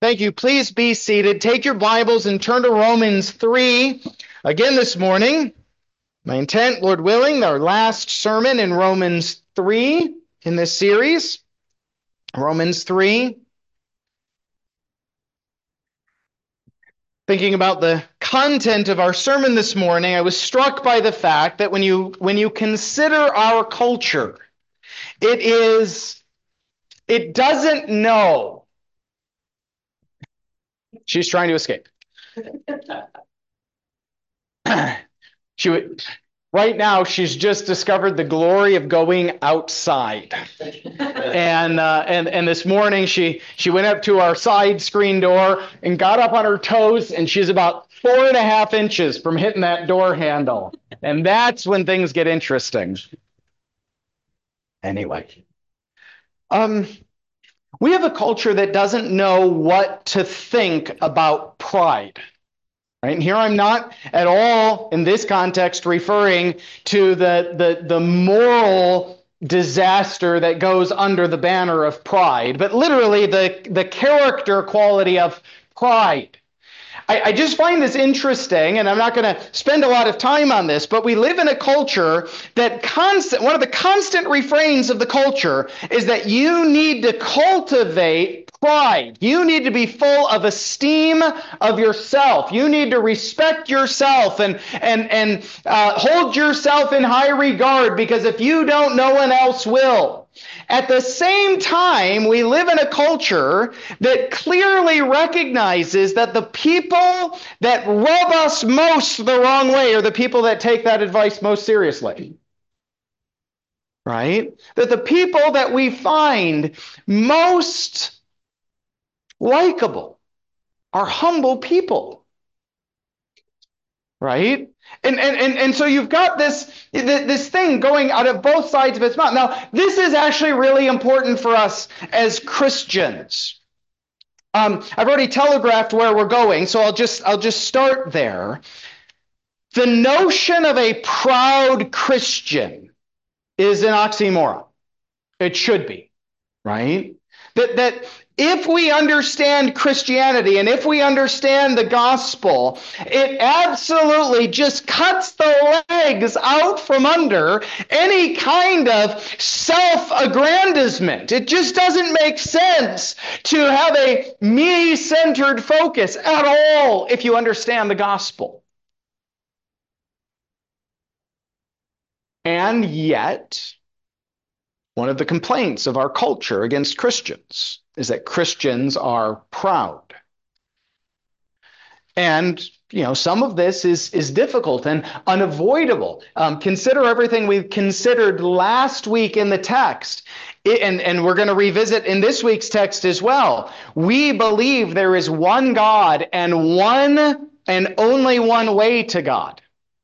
Thank you. Please be seated. Take your Bibles and turn to Romans 3 again this morning. My intent, Lord willing, our last sermon in Romans 3 in this series. Romans 3. Thinking about the content of our sermon this morning, I was struck by the fact that when you consider our culture, it doesn't know. She's trying to escape. Right now, she's just discovered the glory of going outside. And this morning, she went up to our side screen door and got up on her toes, and she's about 4.5 inches from hitting that door handle. And that's when things get interesting. Anyway, we have a culture that doesn't know what to think about pride. Right? And here I'm not at all in this context referring to the moral disaster that goes under the banner of pride, but literally the character quality of pride. I just find this interesting, and I'm not going to spend a lot of time on this, but we live in a culture that one of the constant refrains of the culture is that you need to cultivate pride. You need to be full of esteem of yourself. You need to respect yourself and hold yourself in high regard, because if you don't, no one else will. At the same time, we live in a culture that clearly recognizes that the people that rub us most the wrong way are the people that take that advice most seriously. Right? That the people that we find most likable are humble people. Right? And so you've got this thing going out of both sides of its mouth. Now, this is actually really important for us as Christians. I've already telegraphed where we're going, so I'll just start there. The notion of a proud Christian is an oxymoron. It should be, right? That if we understand Christianity and if we understand the gospel, it absolutely just cuts the legs out from under any kind of self-aggrandizement. It just doesn't make sense to have a me-centered focus at all if you understand the gospel. And yet, one of the complaints of our culture against Christians is that Christians are proud. And, some of this is difficult and unavoidable. Consider everything we've considered last week in the text. And we're going to revisit in this week's text as well. We believe there is one God and one and only one way to God.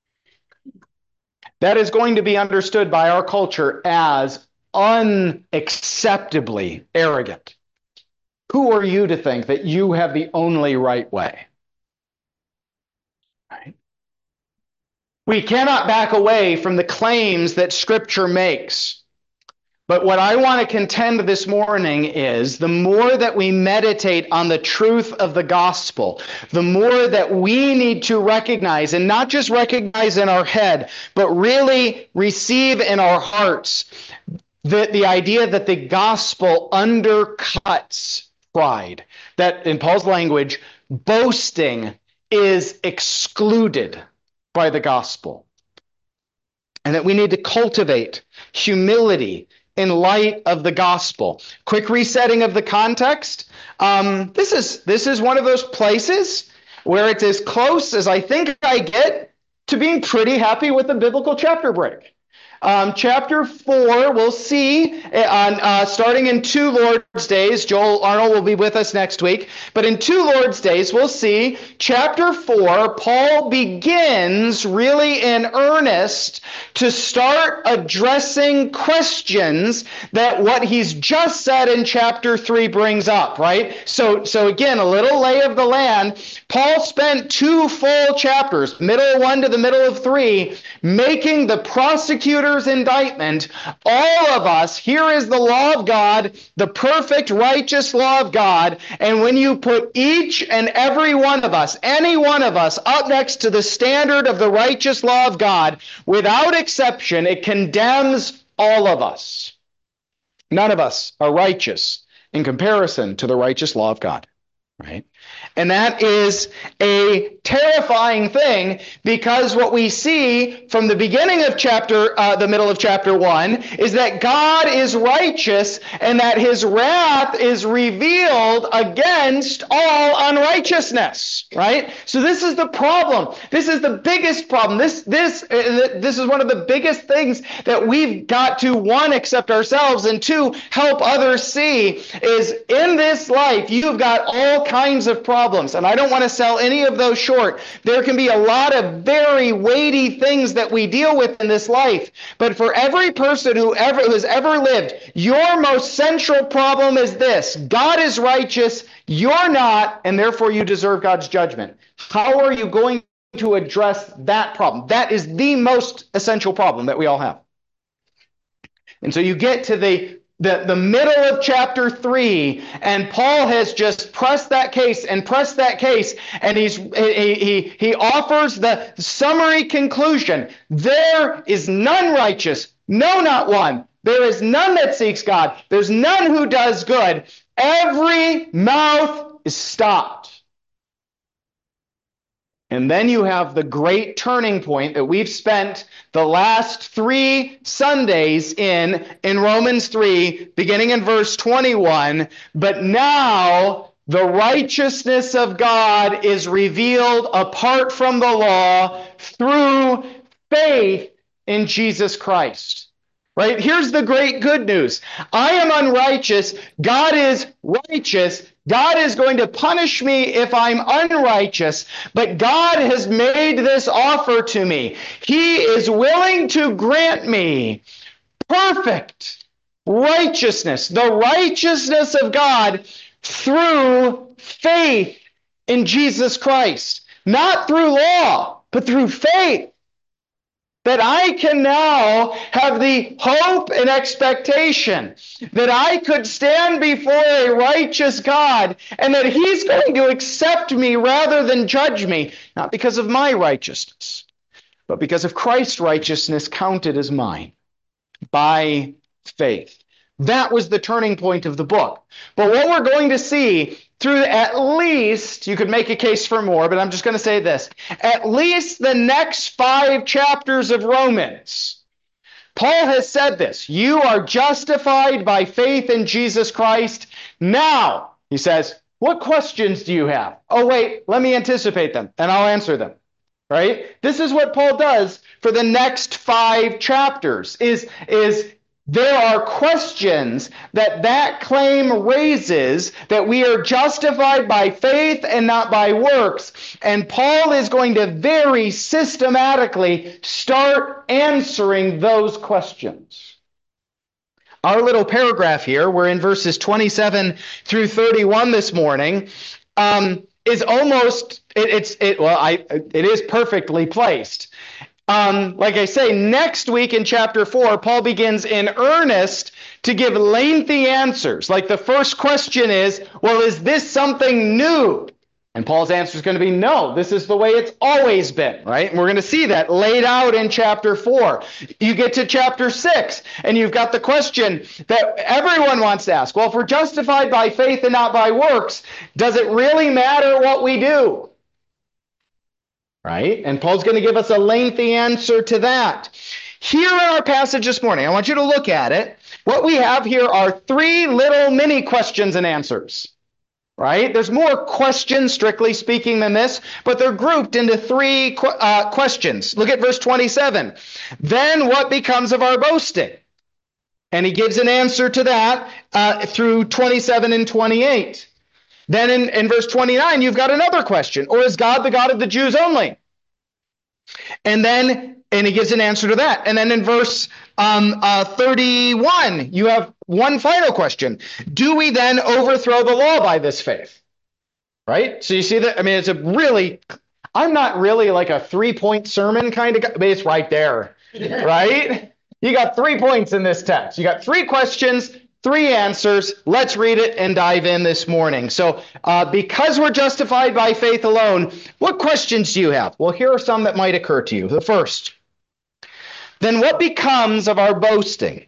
That is going to be understood by our culture as unacceptably arrogant. Who are you to think that you have the only right way? Right? We cannot back away from the claims that Scripture makes. But what I want to contend this morning is the more that we meditate on the truth of the gospel, the more that we need to recognize, and not just recognize in our head, but really receive in our hearts the idea that the gospel undercuts pride. That, in Paul's language, boasting is excluded by the gospel. And that we need to cultivate humility in light of the gospel. Quick resetting of the context. This is one of those places where it's as close as I think I get to being pretty happy with the biblical chapter break. Chapter 4, we'll see, starting in 2 Lord's Days. Joel Arnold will be with us next week. But in 2 Lord's Days, we'll see chapter 4, Paul begins really in earnest to start addressing questions that what he's just said in chapter 3 brings up, right? So again, a little lay of the land. Paul spent 2 full chapters, middle of 1 to the middle of 3, making the prosecutor Peter's indictment, all of us, here is the law of God, the perfect, righteous law of God. And when you put each and every one of us, any one of us, up next to the standard of the righteous law of God, without exception, it condemns all of us. None of us are righteous in comparison to the righteous law of God, right? And that is a terrifying thing, because what we see from the beginning of the middle of chapter 1 is that God is righteous and that his wrath is revealed against all unrighteousness, right? So this is the problem. This is the biggest problem. This is one of the biggest things that we've got to, one, accept ourselves, and two, help others see, is in this life, you've got all kinds of problems. And I don't want to sell any of those short. There can be a lot of very weighty things that we deal with in this life. But for every person who has ever lived, your most central problem is this: God is righteous, you're not, and therefore you deserve God's judgment. How are you going to address that problem? That is the most essential problem that we all have. And so you get to the middle of chapter 3, and Paul has just pressed that case, and he offers the summary conclusion. There is none righteous, no, not one. There is none that seeks God. There's none who does good. Every mouth is stopped. And then you have the great turning point that we've spent the last 3 Sundays in Romans 3, beginning in verse 21. But now the righteousness of God is revealed apart from the law through faith in Jesus Christ. Right? Here's the great good news. I am unrighteous. God is righteous. God is going to punish me if I'm unrighteous, but God has made this offer to me. He is willing to grant me perfect righteousness, the righteousness of God through faith in Jesus Christ. Not through law, but through faith. That I can now have the hope and expectation that I could stand before a righteous God and that he's going to accept me rather than judge me, not because of my righteousness, but because of Christ's righteousness counted as mine by faith. That was the turning point of the book. But what we're going to see through at least, you could make a case for more, but I'm just going to say this, at least the next 5 chapters of Romans, Paul has said this: you are justified by faith in Jesus Christ. Now, he says, what questions do you have? Oh, wait, let me anticipate them, and I'll answer them. Right? This is what Paul does for the next 5 chapters, is there are questions that claim raises, that we are justified by faith and not by works. And Paul is going to very systematically start answering those questions. Our little paragraph here, we're in verses 27 through 31 this morning, is almost, it is perfectly placed. Like I say, next week in chapter 4, Paul begins in earnest to give lengthy answers. Like the first question is, well, is this something new? And Paul's answer is going to be no, this is the way it's always been, right? And we're going to see that laid out in chapter 4. You get to chapter 6, and you've got the question that everyone wants to ask. Well, if we're justified by faith and not by works, does it really matter what we do? Right? And Paul's going to give us a lengthy answer to that. Here in our passage this morning, I want you to look at it. What we have here are 3 little mini questions and answers. Right? There's more questions, strictly speaking, than this, but they're grouped into 3 questions. Look at verse 27. Then what becomes of our boasting? And he gives an answer to that through 27 and 28. Then in verse 29, you've got another question. Or is God the God of the Jews only? And he gives an answer to that. And then in verse 31, you have one final question. Do we then overthrow the law by this faith? Right? So you see that? I mean, I'm not really like a 3-point sermon kind of guy, but it's right there. Right? You got 3 points in this text. You got 3 questions, 3 answers. Let's read it and dive in this morning. So because we're justified by faith alone, what questions do you have? Well, here are some that might occur to you. The first, then what becomes of our boasting?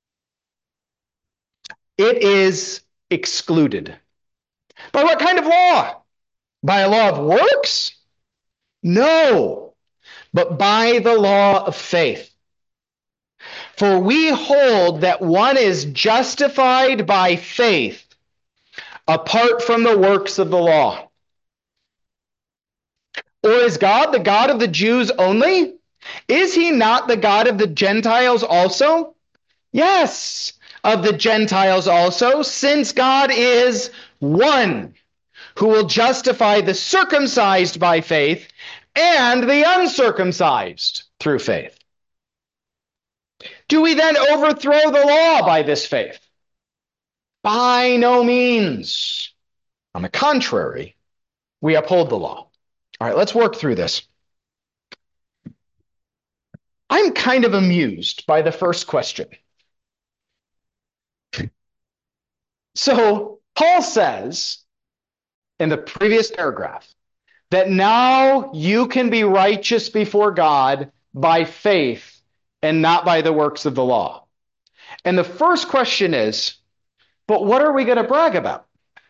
It is excluded. By what kind of law? By a law of works? No, but by the law of faith. For we hold that one is justified by faith apart from the works of the law. Or is God the God of the Jews only? Is he not the God of the Gentiles also? Yes, of the Gentiles also, since God is one, who will justify the circumcised by faith and the uncircumcised through faith. Do we then overthrow the law by this faith? By no means. On the contrary, we uphold the law. All right, let's work through this. I'm kind of amused by the first question. So Paul says in the previous paragraph that now you can be righteous before God by faith and not by the works of the law. And the first question is, but what are we going to brag about?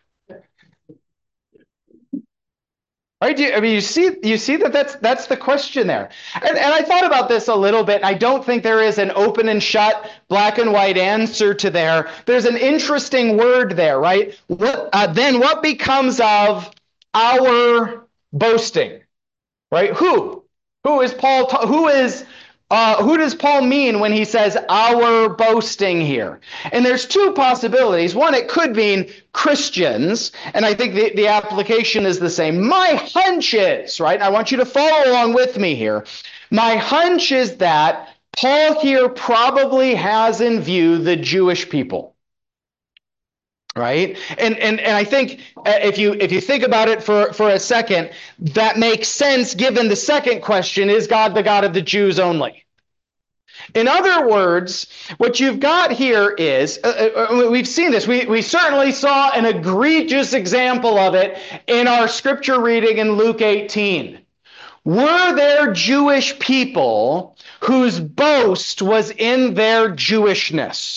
Right? I mean, you see that that's the question there. And I thought about this a little bit. I don't think there is an open and shut, black and white answer to there. There's an interesting word there, right? Then what becomes of our boasting, right? Who is Paul? Who does Paul mean when he says our boasting here? And there's 2 possibilities. One, it could mean Christians, and I think the application is the same. My hunch is, right? I want you to follow along with me here. My hunch is that Paul here probably has in view the Jewish people. Right? And I think if you think about it for a second, that makes sense given the second question, is God the God of the Jews only? In other words, what you've got here is, we've seen this, we certainly saw an egregious example of it in our scripture reading in Luke 18. Were there Jewish people whose boast was in their Jewishness?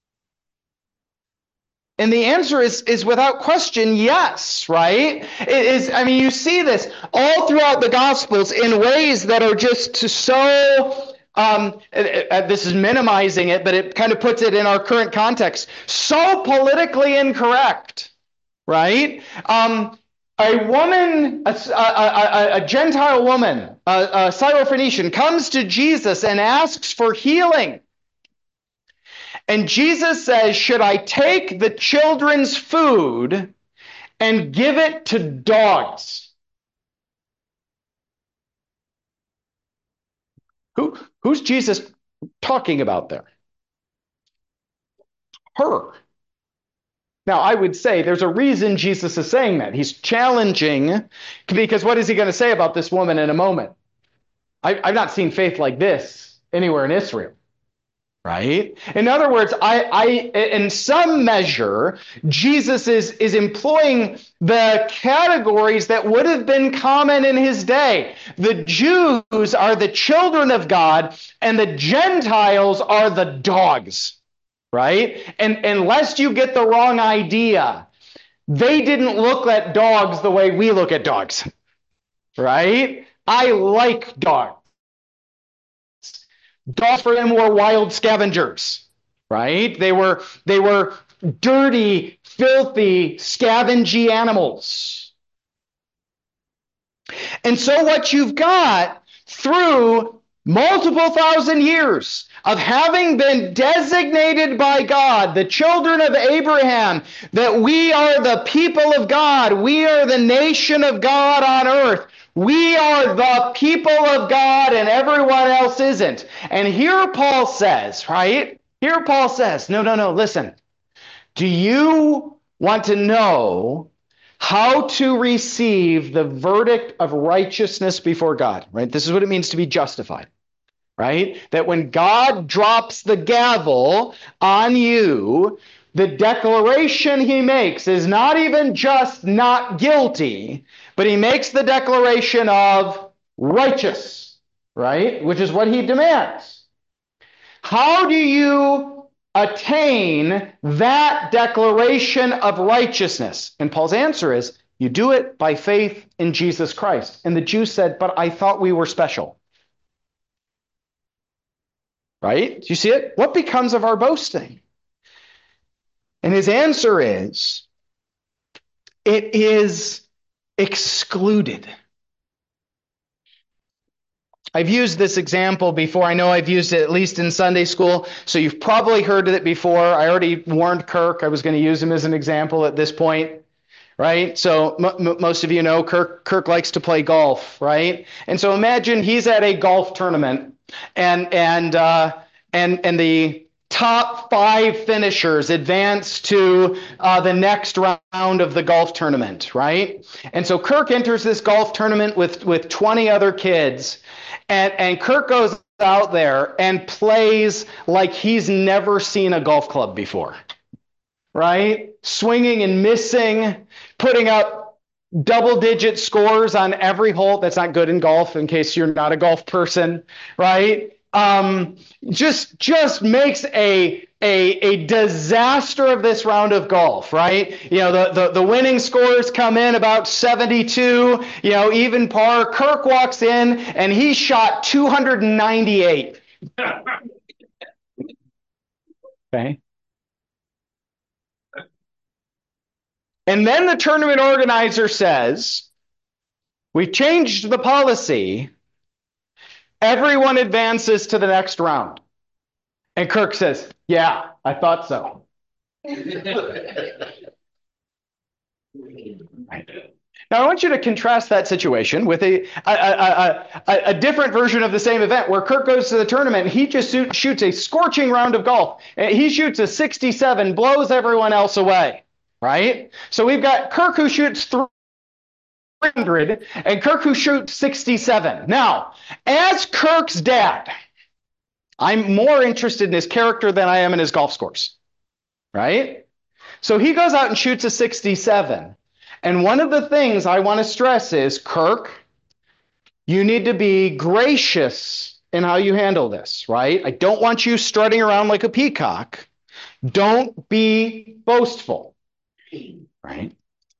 And the answer is without question, yes, right? It is. I mean, you see this all throughout the Gospels in ways that are just so, this is minimizing it, but it kind of puts it in our current context, so politically incorrect, right? A woman, a Gentile woman, a Syrophoenician, comes to Jesus and asks for healing. And Jesus says, should I take the children's food and give it to dogs? Who's Jesus talking about there? Her. Now, I would say there's a reason Jesus is saying that. He's challenging, because what is he going to say about this woman in a moment? I've not seen faith like this anywhere in Israel. Right? In other words, in some measure, Jesus is employing the categories that would have been common in his day. The Jews are the children of God, and the Gentiles are the dogs. Right? And lest you get the wrong idea, they didn't look at dogs the way we look at dogs. Right? I like dogs. Dogs for them were wild scavengers, right? They were dirty, filthy, scavengy animals. And so what you've got through multiple thousand years of having been designated by God, the children of Abraham, that we are the people of God, we are the nation of God on earth. We are the people of God and everyone else isn't. And here Paul says, right? Here Paul says, no, listen. Do you want to know how to receive the verdict of righteousness before God? Right? This is what it means to be justified. right? That when God drops the gavel on you, the declaration he makes is not even just not guilty, but he makes the declaration of righteous, right? Which is what he demands. How do you attain that declaration of righteousness? And Paul's answer is, you do it by faith in Jesus Christ. And the Jews said, but I thought we were special. Right? Do you see it? What becomes of our boasting? And his answer is, it is excluded. I've used this example before. I know I've used it at least in Sunday school, so you've probably heard of it before. I already warned Kirk I was going to use him as an example at this point, right? So most of you know Kirk likes to play golf, right? And so imagine he's at a golf tournament, and the top 5 finishers advance to the next round of the golf tournament, right? And so Kirk enters this golf tournament with 20 other kids, and Kirk goes out there and plays like he's never seen a golf club before, right? Swinging and missing, putting up double-digit scores on every hole. That's not good in golf, in case you're not a golf person, right? Just makes a disaster of this round of golf, right? You know, the winning scores come in about 72, you know, even par. Kirk walks in and he shot 298. Okay. And then the tournament organizer says, we changed the policy. Everyone advances to the next round. And Kirk says, yeah, I thought so. Now, I want you to contrast that situation with a different version of the same event where Kirk goes to the tournament and he just shoots a scorching round of golf. He shoots a 67, blows everyone else away, right? So we've got Kirk who shoots 300 and Kirk who shoots 67. Now, as Kirk's dad, I'm more interested in his character than I am in his golf scores, right? So he goes out and shoots a 67. And one of the things I want to stress is, Kirk, you need to be gracious in how you handle this, right? I don't want you strutting around like a peacock. Don't be boastful, right?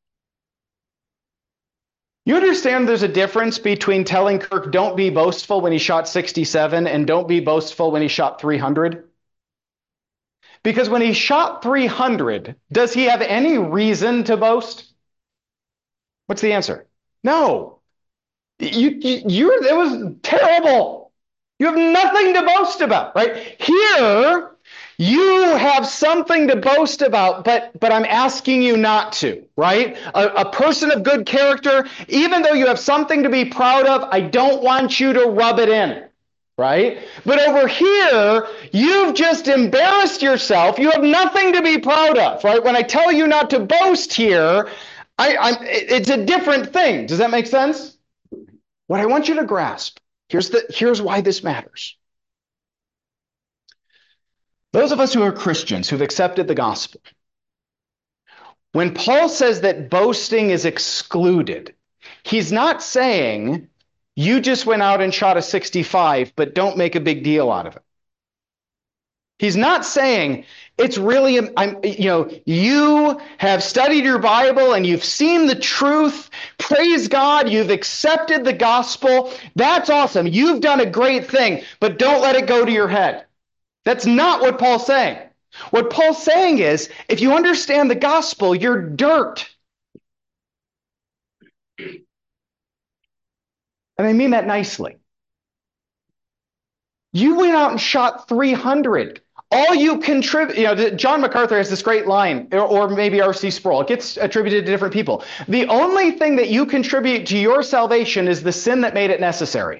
You understand there's a difference between telling Kirk don't be boastful when he shot 67 and don't be boastful when he shot 300? Because when he shot 300, does he have any reason to boast? What's the answer? No. It was terrible. You have nothing to boast about, right? Here, you have something to boast about, but I'm asking you not to, right? A person of good character, even though you have something to be proud of, I don't want you to rub it in, right? But over here, you've just embarrassed yourself. You have nothing to be proud of, right? When I tell you not to boast here, it's a different thing. Does that make sense? What I want you to grasp, here's why this matters. Those of us who are Christians, who've accepted the gospel, when Paul says that boasting is excluded, he's not saying you just went out and shot a 65, but don't make a big deal out of it. He's not saying it's really, you have studied your Bible and you've seen the truth. Praise God, you've accepted the gospel. That's awesome. You've done a great thing, but don't let it go to your head. That's not what Paul's saying. What Paul's saying is, if you understand the gospel, you're dirt. And I mean that nicely. You went out and shot 300. All you contribute, John MacArthur has this great line, or maybe R.C. Sproul. It gets attributed to different people. The only thing that you contribute to your salvation is the sin that made it necessary.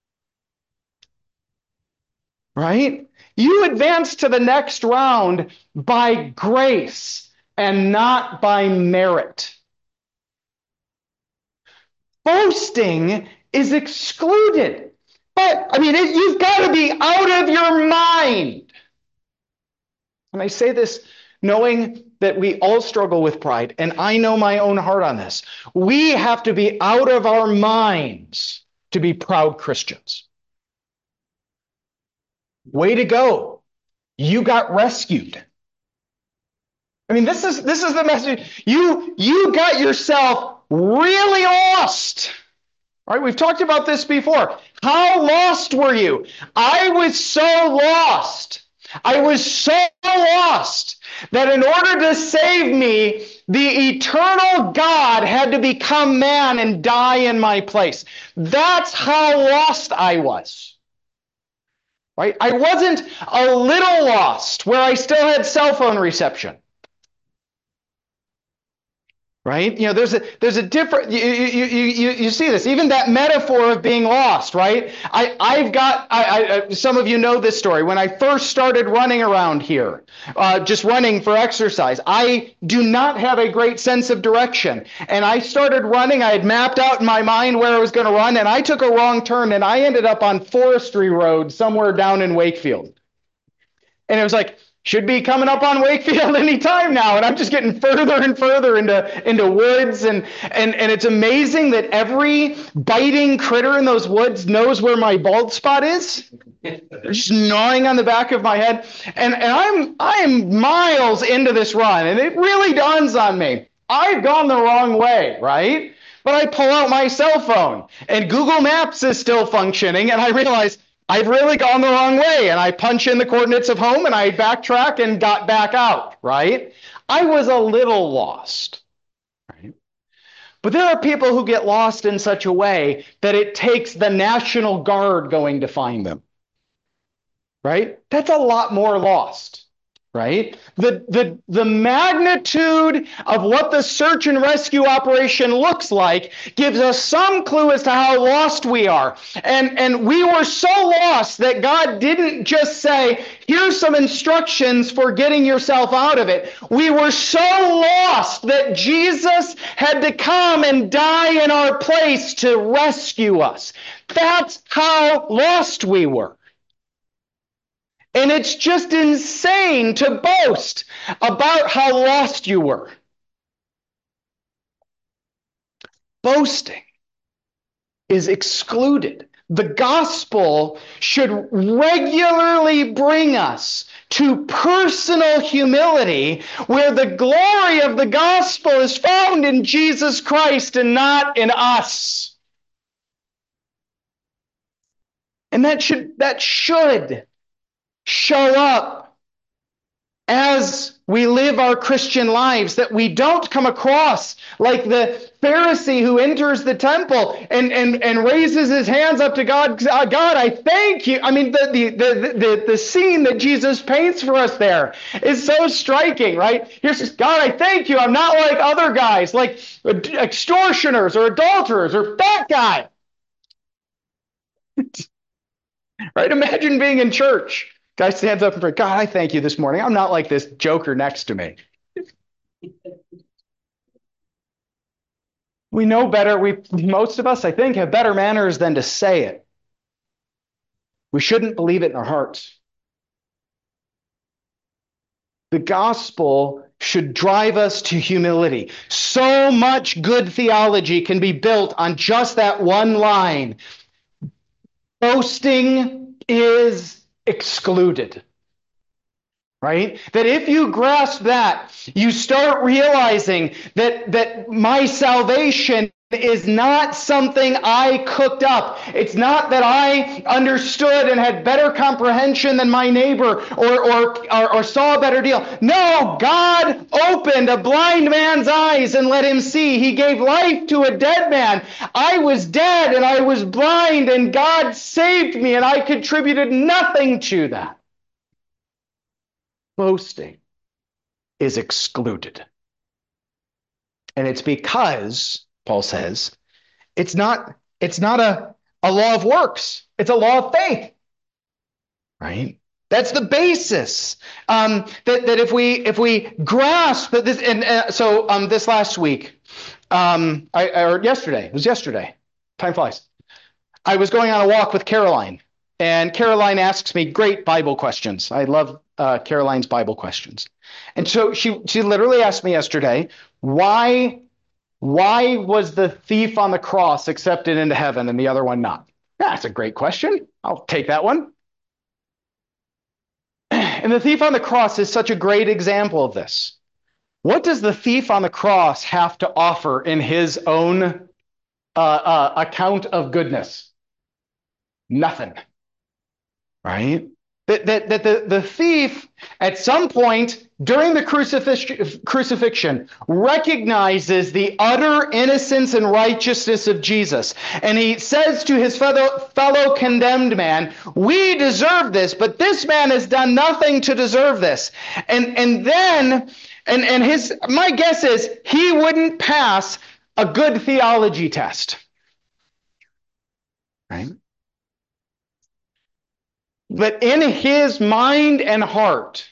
Right? You advance to the next round by grace and not by merit. Boasting is excluded. You've got to be out of your mind. And I say this knowing that we all struggle with pride, and I know my own heart on this. We have to be out of our minds to be proud Christians. Way to go. You got rescued. This is the message. You got yourself really lost. All right, we've talked about this before. How lost were you? I was so lost. I was so lost that in order to save me, the eternal God had to become man and die in my place. That's how lost I was. Right? I wasn't a little lost where I still had cell phone reception. Right? There's a different, you see this, even that metaphor of being lost, right? Some of you know this story. When I first started running around here, just running for exercise, I do not have a great sense of direction. And I started running, I had mapped out in my mind where I was going to run, and I took a wrong turn, and I ended up on Forestry Road somewhere down in Wakefield. And it was like, should be coming up on Wakefield any time now. And I'm just getting further and further into woods. And it's amazing that every biting critter in those woods knows where my bald spot is. They're just gnawing on the back of my head. And I'm miles into this run. And it really dawns on me. I've gone the wrong way, right? But I pull out my cell phone and Google Maps is still functioning. And I realize I've really gone the wrong way, and I punch in the coordinates of home, and I backtrack and got back out, right? I was a little lost, right? But there are people who get lost in such a way that it takes the National Guard going to find them, right? That's a lot more lost, right? The magnitude of what the search and rescue operation looks like gives us some clue as to how lost we are. And we were so lost that God didn't just say, here's some instructions for getting yourself out of it. We were so lost that Jesus had to come and die in our place to rescue us. That's how lost we were. And it's just insane to boast about how lost you were. Boasting is excluded. The gospel should regularly bring us to personal humility, where the glory of the gospel is found in Jesus Christ and not in us. And that should show up as we live our Christian lives, that we don't come across like the Pharisee who enters the temple and raises his hands up to God. God, I thank you. The scene that Jesus paints for us there is so striking, right? Here's God, I thank you. I'm not like other guys, like extortioners or adulterers or fat guy. Right? Imagine being in church. Guy stands up and prays, God, I thank you this morning. I'm not like this joker next to me. We know better. Most of us, I think, have better manners than to say it. We shouldn't believe it in our hearts. The gospel should drive us to humility. So much good theology can be built on just that one line. Boasting is excluded, right? That if you grasp that, you start realizing that my salvation is not something I cooked up. It's not that I understood and had better comprehension than my neighbor or saw a better deal. No, God opened a blind man's eyes and let him see. He gave life to a dead man. I was dead and I was blind, and God saved me, and I contributed nothing to that. Boasting is excluded. And it's because, Paul says, it's not a law of works. It's a law of faith, right? That's the basis. That if we grasp that this, and so this last week, or yesterday, it was yesterday. Time flies. I was going on a walk with Caroline, and Caroline asks me great Bible questions. I love Caroline's Bible questions. And so she literally asked me yesterday, why was the thief on the cross accepted into heaven and the other one not? That's a great question. I'll take that one. And the thief on the cross is such a great example of this. What does the thief on the cross have to offer in his own account of goodness? Nothing, right? That the thief at some point during the crucifixion recognizes the utter innocence and righteousness of Jesus. And he says to his fellow condemned man, we deserve this, but this man has done nothing to deserve this. And then my guess is he wouldn't pass a good theology test. Right? But in his mind and heart,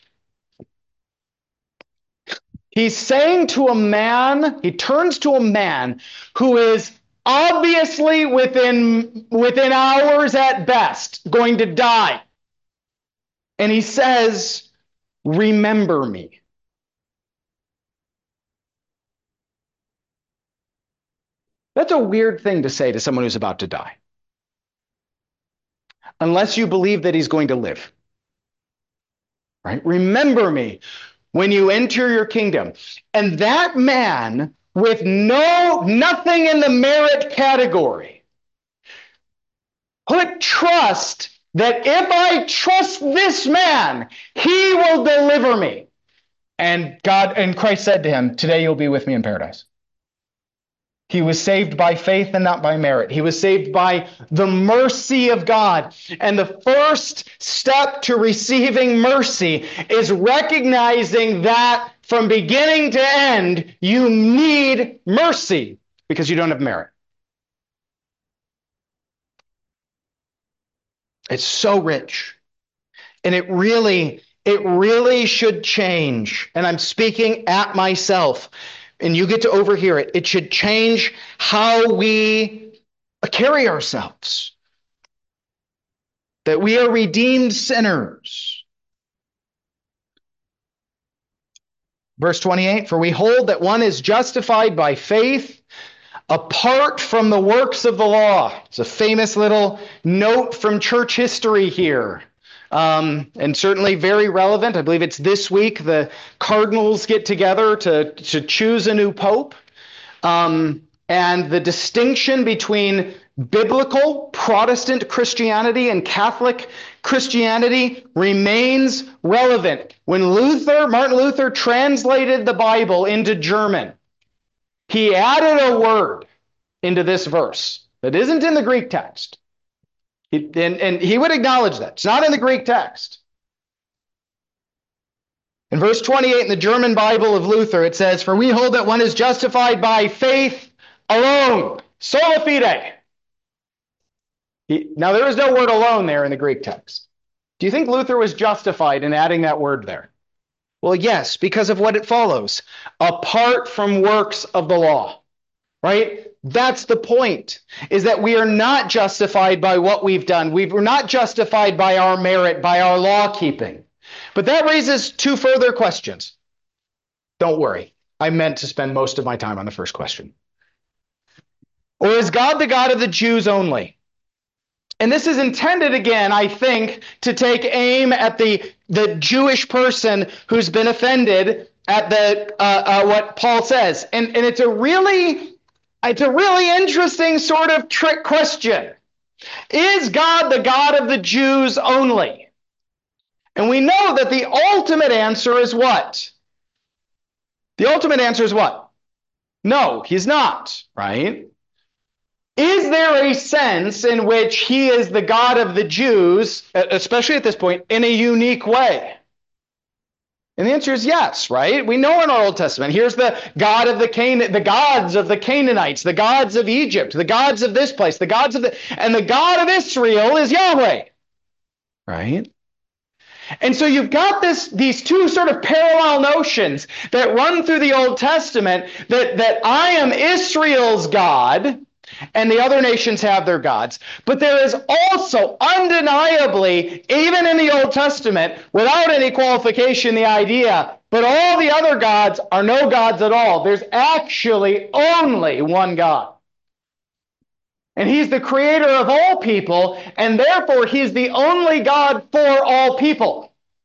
he's saying to a man, he turns to a man who is obviously within hours at best going to die. And he says, remember me. That's a weird thing to say to someone who's about to die. Unless you believe that he's going to live. Right? Remember me when you enter your kingdom. And that man, with nothing in the merit category, put trust that if I trust this man, he will deliver me. And Christ said to him, today you'll be with me in paradise. He was saved by faith and not by merit. He was saved by the mercy of God. And the first step to receiving mercy is recognizing that from beginning to end, you need mercy because you don't have merit. It's so rich. And it really should change. And I'm speaking at myself. And you get to overhear it. It should change how we carry ourselves. That we are redeemed sinners. Verse 28, for we hold that one is justified by faith apart from the works of the law. It's a famous little note from church history here. And certainly very relevant. I believe it's this week the cardinals get together to choose a new pope. And the distinction between biblical Protestant Christianity and Catholic Christianity remains relevant. When Martin Luther translated the Bible into German, he added a word into this verse that isn't in the Greek text. And he would acknowledge that. It's not in the Greek text. In verse 28 in the German Bible of Luther, it says, for we hold that one is justified by faith alone. Sola fide. Now, there is no word alone there in the Greek text. Do you think Luther was justified in adding that word there? Well, yes, because of what it follows. Apart from works of the law. Right? That's the point, is that we are not justified by what we've done. We're not justified by our merit, by our law keeping. But that raises two further questions. Don't worry. I meant to spend most of my time on the first question. Or is God the God of the Jews only? And this is intended, again, I think, to take aim at the Jewish person who's been offended at what Paul says. And it's a really interesting sort of trick question. Is God the God of the Jews only? And we know that the ultimate answer is what? The ultimate answer is what? No, he's not, right? Is there a sense in which he is the God of the Jews, especially at this point, in a unique way? And the answer is yes, right? We know in our Old Testament, here's the God of the gods of the Canaanites, the gods of Egypt, the gods of this place, and the God of Israel is Yahweh, right? And so you've got these two sort of parallel notions that run through the Old Testament, that I am Israel's God, and the other nations have their gods. But there is also undeniably, even in the Old Testament, without any qualification, the idea, but all the other gods are no gods at all. There's actually only one God. And he's the creator of all people, and therefore he's the only God for all people.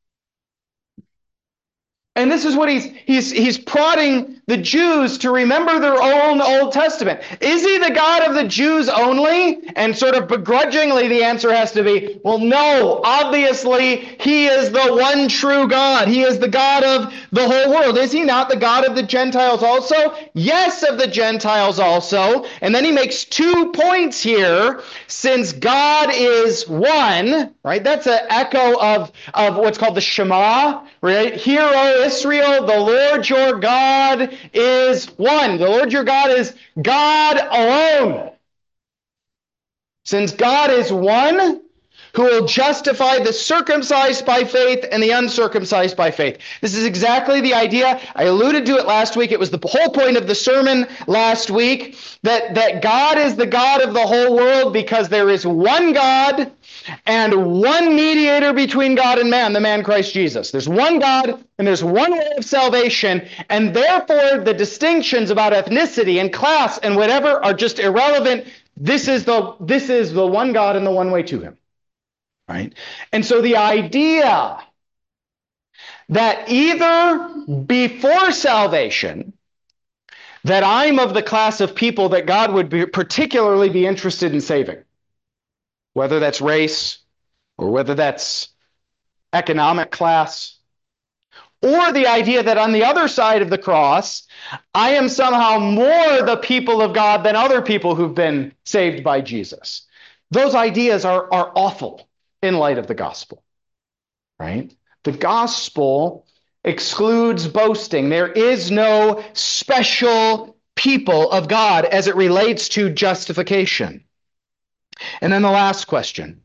And this is what he's prodding the Jews to remember their own Old Testament. Is he the God of the Jews only? And sort of begrudgingly, the answer has to be, well, no, obviously he is the one true God. He is the God of the whole world. Is he not the God of the Gentiles also? Yes, of the Gentiles also. And then he makes 2 points here. Since God is one, right? That's an echo of what's called the Shema, right? Hear, O Israel, the Lord your God is one. The Lord your God is God alone. Since God is one, who will justify the circumcised by faith and the uncircumcised by faith. This is exactly the idea. I alluded to it last week. It was the whole point of the sermon last week, that God is the God of the whole world because there is one God and one mediator between God and man, the man Christ Jesus. There's one God and there's one way of salvation, and therefore the distinctions about ethnicity and class and whatever are just irrelevant. This is the one God and the one way to him. Right? And so the idea that either before salvation, that I'm of the class of people that God would particularly be interested in saving, whether that's race or whether that's economic class, or the idea that on the other side of the cross, I am somehow more the people of God than other people who've been saved by Jesus. Those ideas are awful in light of the gospel, right? The gospel excludes boasting. There is no special people of God as it relates to justification. And then the last question.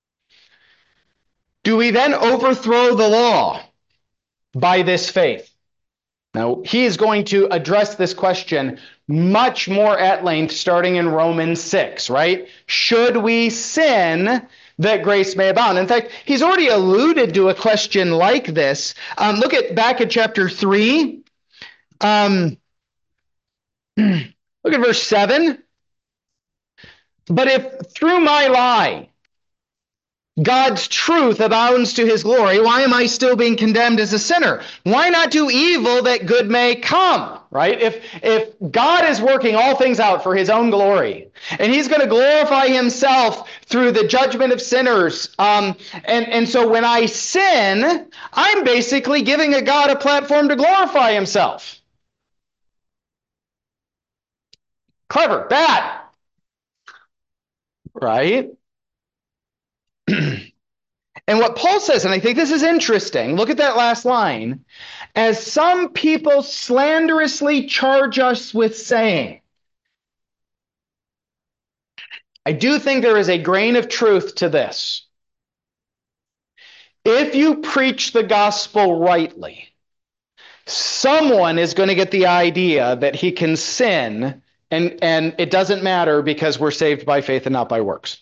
Do we then overthrow the law by this faith? Now, he is going to address this question much more at length starting in Romans 6, right? Should we sin that grace may abound? In fact, he's already alluded to a question like this. Look back at chapter 3. Look at verse 7. But if through my lie God's truth abounds to his glory, why am I still being condemned as a sinner? Why not do evil that good may come? Right? If God is working all things out for his own glory, and he's going to glorify himself through the judgment of sinners, and so when I sin, I'm basically giving God a platform to glorify himself. Clever, bad. Right? And what Paul says, and I think this is interesting, look at that last line, as some people slanderously charge us with saying. I do think there is a grain of truth to this. If you preach the gospel rightly, someone is going to get the idea that he can sin, and it doesn't matter because we're saved by faith and not by works.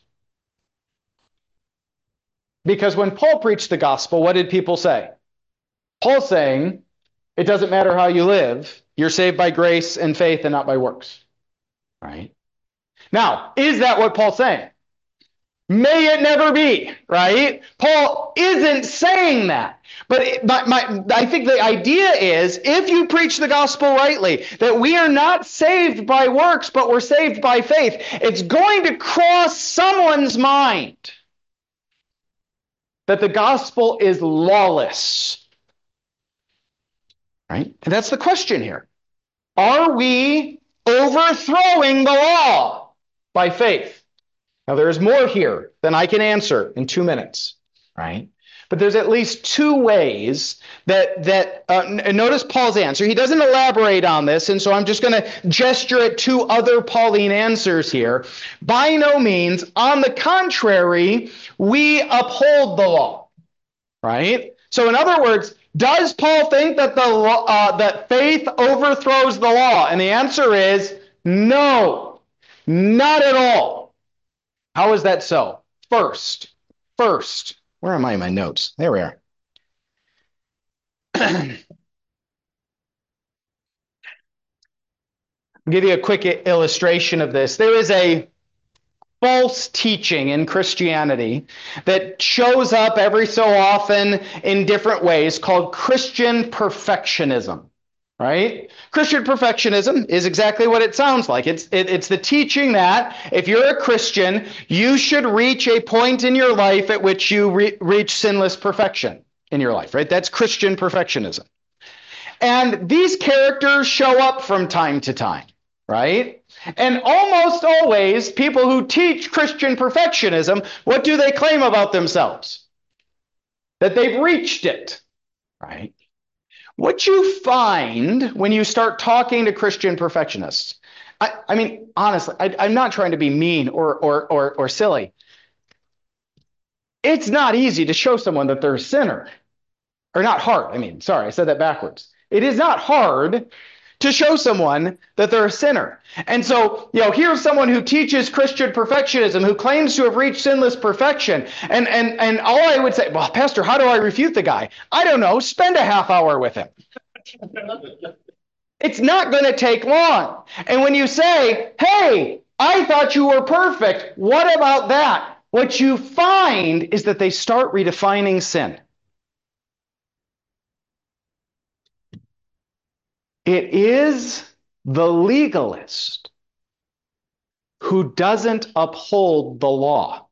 Because when Paul preached the gospel, what did people say? Paul's saying, it doesn't matter how you live, you're saved by grace and faith and not by works. Right? Now, is that what Paul's saying? May it never be, right? Paul isn't saying that. But I think the idea is, if you preach the gospel rightly, that we are not saved by works, but we're saved by faith, it's going to cross someone's mind that the gospel is lawless. Right? And that's the question here. Are we overthrowing the law by faith? Now, there's more here than I can answer in 2 minutes, right? But there's at least 2 ways that notice Paul's answer. He doesn't elaborate on this, and so I'm just going to gesture at 2 other Pauline answers here. By no means. On the contrary, we uphold the law, right? So in other words, does Paul think that that faith overthrows the law? And the answer is no. Not at all. How is that so? First, where am I in my notes? There we are. I'll give you a quick illustration of this. There is a false teaching in Christianity that shows up every so often in different ways called Christian perfectionism. Right? Christian perfectionism is exactly what it sounds like. It's the teaching that if you're a Christian, you should reach a point in your life at which you reach sinless perfection in your life, right? That's Christian perfectionism. And these characters show up from time to time, right? And almost always, people who teach Christian perfectionism, what do they claim about themselves? That they've reached it, right? What you find when you start talking to Christian perfectionists, I mean, honestly, I'm not trying to be mean or silly. It's not easy to show someone that they're a sinner. Or not hard. I mean, sorry, I said that backwards. It is not hard to show someone that they're a sinner. And so, here's someone who teaches Christian perfectionism, who claims to have reached sinless perfection. And all I would say, well, Pastor, how do I refute the guy? I don't know. Spend a half hour with him. It's not going to take long. And when you say, hey, I thought you were perfect, what about that? What you find is that they start redefining sin. It is the legalist who doesn't uphold the law.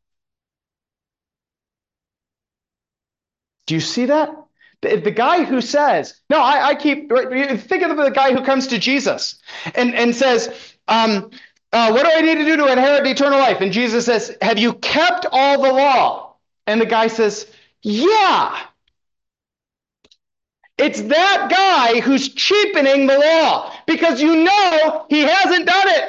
Do you see that? The guy who says, no, I keep, think of the guy who comes to Jesus and says, what do I need to do to inherit eternal life? And Jesus says, have you kept all the law? And the guy says, yeah. It's that guy who's cheapening the law because he hasn't done it.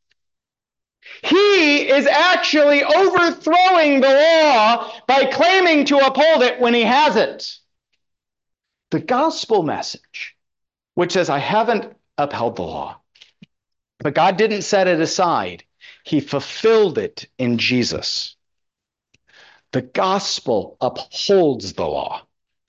He is actually overthrowing the law by claiming to uphold it when he hasn't. The gospel message, which says, I haven't upheld the law, but God didn't set it aside. He fulfilled it in Jesus. The gospel upholds the law.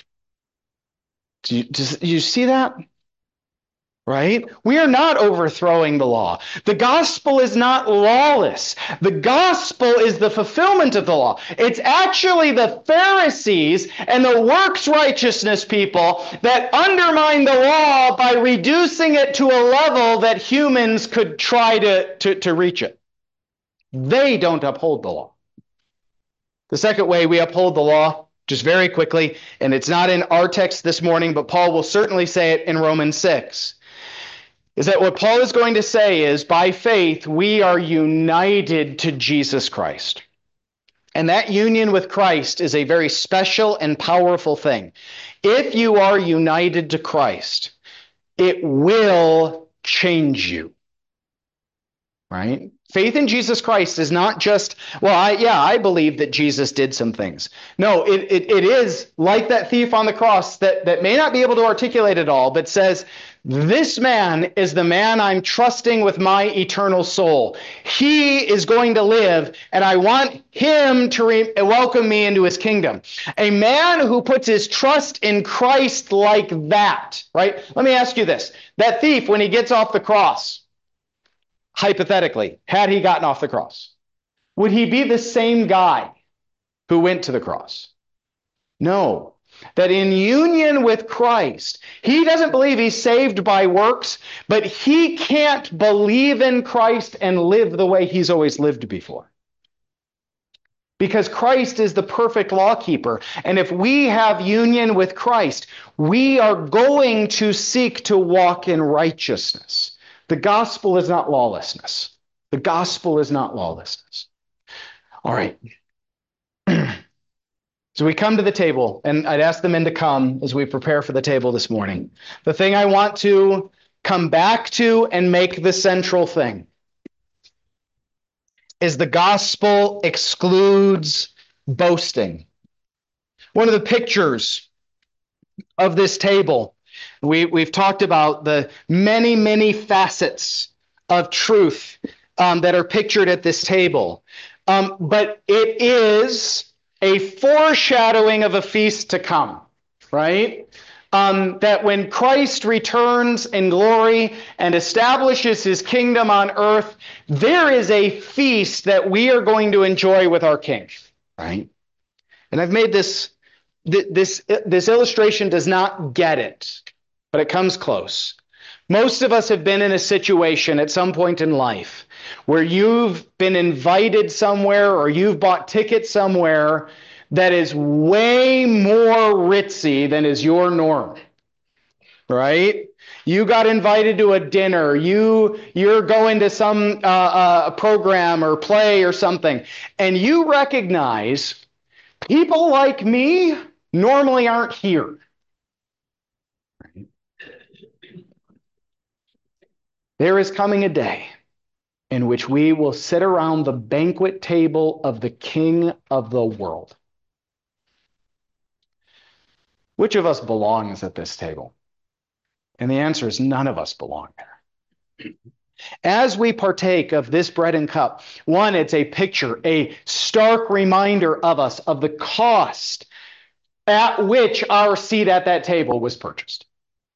Do you see that? Right? We are not overthrowing the law. The gospel is not lawless. The gospel is the fulfillment of the law. It's actually the Pharisees and the works righteousness people that undermine the law by reducing it to a level that humans could try to reach it. They don't uphold the law. The second way we uphold the law, just very quickly, and it's not in our text this morning, but Paul will certainly say it in Romans 6. Is that what Paul is going to say is, by faith, we are united to Jesus Christ. And that union with Christ is a very special and powerful thing. If you are united to Christ, it will change you. Right? Faith in Jesus Christ is not just, I believe that Jesus did some things. No, it is like that thief on the cross that may not be able to articulate it all, but says, this man is the man I'm trusting with my eternal soul. He is going to live, and I want him to welcome me into his kingdom. A man who puts his trust in Christ like that, right? Let me ask you this. That thief, when he gets off the cross, hypothetically, had he gotten off the cross, would he be the same guy who went to the cross? No. That in union with Christ, he doesn't believe he's saved by works, but he can't believe in Christ and live the way he's always lived before. Because Christ is the perfect lawkeeper. And if we have union with Christ, we are going to seek to walk in righteousness. The gospel is not lawlessness. The gospel is not lawlessness. All right. So we come to the table, and I'd ask the men to come as we prepare for the table this morning. The thing I want to come back to and make the central thing is the gospel excludes boasting. One of the pictures of this table, we've talked about the many, many facets of truth that are pictured at this table. But it is a foreshadowing of a feast to come, right? That when Christ returns in glory and establishes his kingdom on earth, there is a feast that we are going to enjoy with our King, right? And I've made this illustration does not get it, but it comes close. Most of us have been in a situation at some point in life where you've been invited somewhere or you've bought tickets somewhere that is way more ritzy than is your norm, right? You got invited to a dinner. You're going to some program or play or something, and you recognize people like me normally aren't here. There is coming a day in which we will sit around the banquet table of the King of the world. Which of us belongs at this table? And the answer is none of us belong there. As we partake of this bread and cup, one, it's a picture, a stark reminder of us of the cost at which our seat at that table was purchased.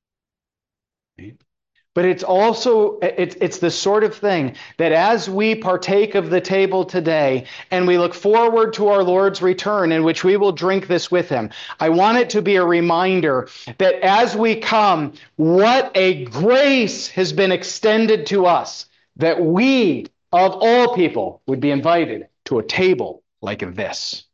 But it's also, it's the sort of thing that as we partake of the table today and we look forward to our Lord's return in which we will drink this with him, I want it to be a reminder that as we come, what a grace has been extended to us that we, of all people, would be invited to a table like this.